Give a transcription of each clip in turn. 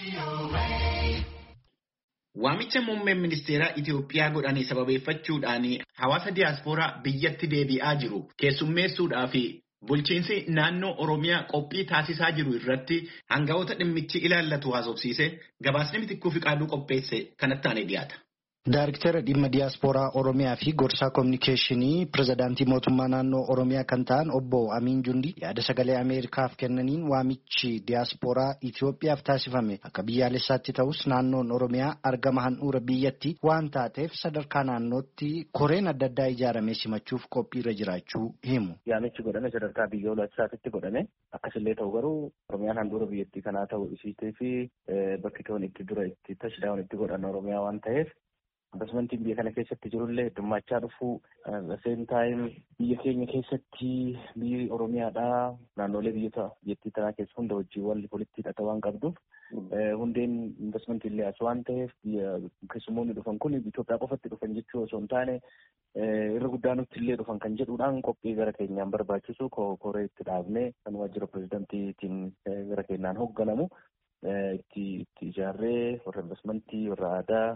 Waamicha muummeen ministeera Itoophiyaa godhanii sababeeffachuudhaan hawaasa diyaaspooraa biyyatti deebi'aa jiru keessummeessuudhaa fi bulchiinsi naannoo Oromiyaa qophii taasisaa jiru irratti hangafoota dhimmichi ilaallatu haasofsiise gabaasni Mitikkuu Fiqaaduu qopheesse kanatti aanee dhiyaata. Daayirktara dhimma diyaaspooraa Oromiyaa fi gorsaa kominikeeshinii pirezidaantii mootummaa naannoo Oromiyaa kan ta'an obbo Amiin Jundi yaada sagalee Ameerikaaf kennaniin waamichi diyaaspooraa Itoophiyaaf taasifame akka biyyaalessaatti ta'us naannoon Oromiyaa argama handhuura biyyatti waan taateef sadarkaa naannootti koreen adda addaa ijaaramee simachuuf qophiirra jiraachuu himu. Yaamichi godhame sadarkaa biyyoolessaatti godhame akkasillee ta'u garuu Oromiyaan handhuura biyyattii kanaa ta'uu isiitee fi bakki toon itti dura itti tashdaa'uun itti godhan Oromiyaa waan ta'eef investmentiin biyya kana keessatti jirullee heddummachaa dhufuu same time biyya keenya keessatti biyyi Oromiyaadhaa naannolee biyyattii tanaa keessa hunda wajjin walitti hidhata waan qabduuf hundeen investmentii illee as waan ta'eef keessummoonni dhufan kun Itoophiyaa qofatti dhufan jechuu osoo hin taane irra guddaa nutti illee dhufan kan jedhuudhaan qophii gara keenyaan barbaachisu koree itti dhaabnee kan waajjira pirezidantiitiin gara keenyaan hoogganamu itti ijaarree warra investmentii warra aadaa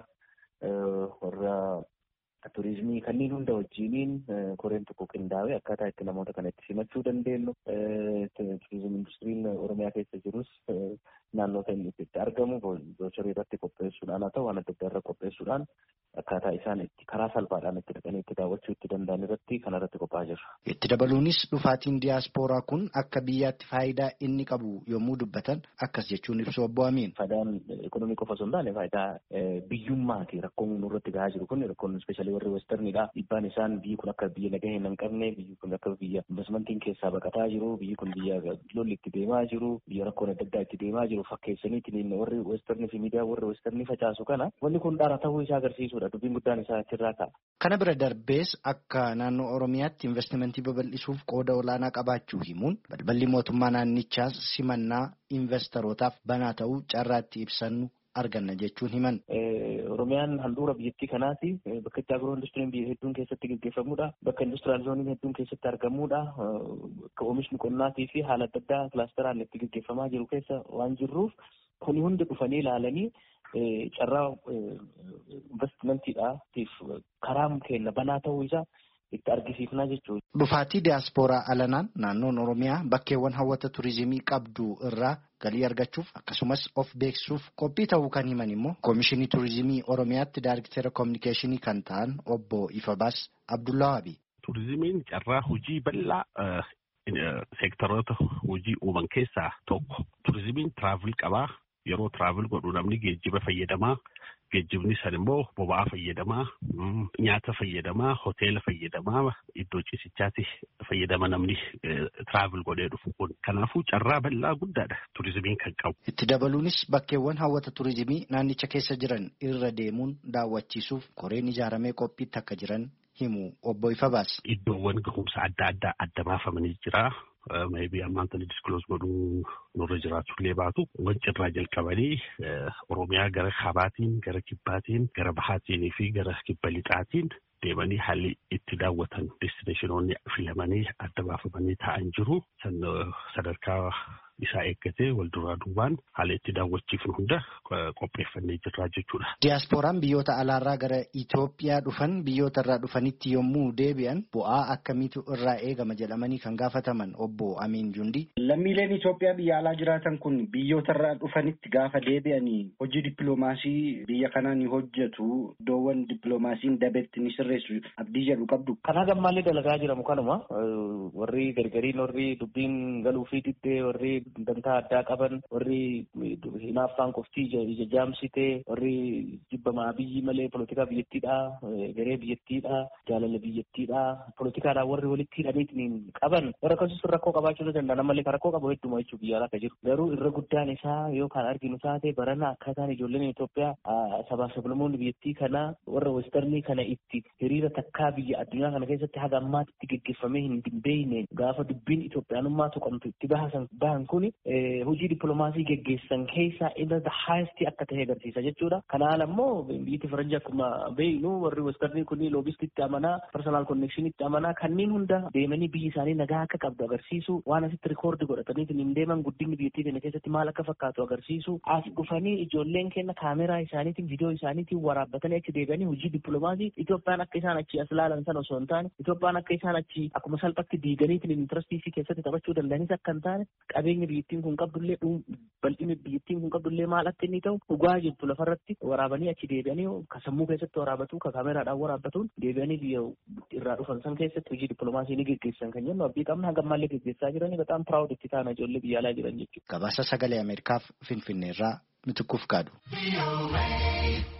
warra turizimii kanneen hunda wajjiniin koreen tokko qindaa'ee akkaataa itti namoota kana itti simachuu dandeenyu turizimii industiriin Oromiyaa keessa jirus naannoota inni itti argamu boocharii irratti qopheessuudhaan haa ta'u waan adda addaa irra qopheessuudhaan akkaataa isaan itti karaa salphaadhaan itti dhaqanii itti daawwachuu itti danda'an irratti kan irratti qophaa'aa jirra. Itti dabaluunis dhufaatiin diyaaspooraa kun akka biyyaatti faayidaa inni qabu yommuu dubbatan akkas jechuun ibsu obbo Amiin. Faayidaan ikonoomii qofa osoo hin taane faayidaa biyyummaati rakkoon nurratti gahaa jiru kun rakkoon ispeeshaalii warri westernidha. Dhiibbaan isaan biyyi kun akka biyya nagaa hin qabne biyyi kun akka biyya investmentiin keessaa baqataa jiru biyyi kun biyya lolli itti deemaa jiru biyya rakkoon adda addaa itti deemaa jiru fakkeessaniitiin warri westernii fi miidiyaa warri westernii facaasu kana wanni kun dhaara ta'uu isaa agarsiisudha. Dubbiin guddaan isaa achirraa ka'a. Kana bira darbees akka naannoo Oromiyaatti investimentii babal'isuuf qooda olaanaa qabaachuu himuun balballi mootummaa naannichaas simannaa investorotaaf banaa ta'uu carraatti ibsannu arganna jechuun himan. Oromiyaan handhuura biyyattii kanaati. Bakka itti agiroo industiriin biyya hedduun keessatti gaggeeffamudha. Bakka industiraal zooniin hedduun keessatti argamudha. Akka oomishni qonnaatii fi haala adda addaa kilaasteraan itti gaggeeffamaa jiru keessa waan jirruuf kuni hundi dhufanii ilaalanii carraa investmentiidhaatiif karaan keenya banaa ta'uu isaa itti argisiifnaa jechuudha. Dhufaatii diyaaspooraa alanaan naannoon Oromiyaa bakkeewwan hawwata turizimii qabdu irraa galii argachuuf akkasumas of beeksisuuf qophii ta'uu kan himan immoo Koomishinii Turizimii Oromiyaatti Daayirktara Kominikeeshinii kan ta'an obbo Ifabaas Abdullawaabi. Turizimiin carraa hojii bal'aa seektaroota hojii uuman keessaa tokko. Turizimiin tiraavil qabaa. Yeroo tiraavil godhu namni geejjiba fayyadamaa. Geejjibni san immoo boba'aa fayyadamaa, nyaata fayyadamaa, hoteela fayyadamaa, iddoo ciisichaatti fayyadama namni tiraavil godhee dhufu kun. Kanaafuu carraa bal'aa guddaadha turizimiin kan qabu. Itti dabaluunis bakkeewwan hawwata turizimii naannicha keessa jiran irra deemuun daawwachiisuuf koreen ijaaramee qophiitti akka jiran himu obbo Ifabaas. Iddoowwan gahumsa adda addaa adda baafamanii jira. Maybe ammaan tani disclose godhuu nurra jiraachullee baatu wanci irraa jalqabanii Oromiyaa gara kaabaatiin, gara kibbaatiin, gara bahaatiin fi gara kibba lixaatiin deemanii haalli itti daawwatan destinaashinoonni filamanii adda baafamanii taa'an jiru. Sadarkaa isaa eeggatee wal duraa duubaan haala itti daawwachiifnu hunda qopheeffannee jirra jechuudha. Diyaaspooraan biyyoota alaarraa gara Itoophiyaa dhufan biyyoota irraa dhufanitti yommuu deebi'an bu'aa akkamiitu irraa eegama jedhamanii kan gaafataman obbo Amiin Jundi. Lammiileen Itoophiyaa biyya alaa jiraatan kun biyyoota irraa dhufanitti gaafa deebi'anii hojii dippiloomaasii biyya kanaa ni hojjetu iddoowwan dippiloomaasiin dabeetti ni sirreessu abdii jedhu qabdu. Kanaa gammaallee dalagaa jiramu kanuma warri gargariin warri dubbiin galuu fi diddee warri dantaa addaa qaban warri hinaaffaan qoftii ija jaamsitee warri jibbamaa biyyi malee polotikaa biyyattiidha garee biyyattiidha jaalala biyyattiidha polotikaadhaan warri walitti hidhaniitiin qaban warra akkasumas rakkoo qabaachuu danda'an malee rakkoo qabu hedduma jechuun biyya alaa jiru garuu irra guddaan isaa yoo kan arginu taate barana akkaataan ijoolleen Itoophiyaa sabaa sablammoonni biyyattii kana warra westernii kana itti hiriira takkaa biyya addunyaa kana keessatti haga ammaatti gaggeeffamee hin beekne gaafa dubbiin Itoophiyaanummaa tuqamtu itti bahan kun kuni hojii dippiloomaasii geggeessan keessaa inni highest akka ta'e agarsiisa jechuudha. Kanaan ammoo biyyi faranjii akkuma beeknu warri westernii kuni loobistitti amanaa, personal connectionitti amanaa, kanneen hunda deemanii biyyi isaanii nagaa akka qabdu agarsiisu, waan asitti rikoordi godhatanii hin deeman guddinni biyyattii kana keessatti maal akka fakkaatu agarsiisu, as dhufanii ijoolleen keenya kaameraa isaaniitiin viidiyoo isaaniitiin waraabbatanii achi deebi'anii hojii dippiloomaasii Itoophiyaan akka isaan achi as ilaalan sana osoo hin taane, Itoophiyaan akka isaan achi akkuma salphatti diiganiitiin intarastii fi keessatti taphachuu danda'anis akka hin taane, qabeenya biyyattiin kun qabdullee bal'inni biyyattiin kun qabdullee maal akka inni ta'u dhugaa jirtu lafarratti waraabanii achi deebi'anii ka sammuu keessatti waraabatu, ka kaameraadhaan waraabbatuun deebi'anii biyya irraa dhufan san keessatti hojii dippiloomaasii ni geggeessan kan jennu abdii qabna. Hanga ammallee geggeessaa jiranii bataan proud itti taana ijoollee biyya alaa jiran jechuudha. Gabaasa sagalee Ameerikaaf Finfinneerraa Mitikkuuf Gaadu.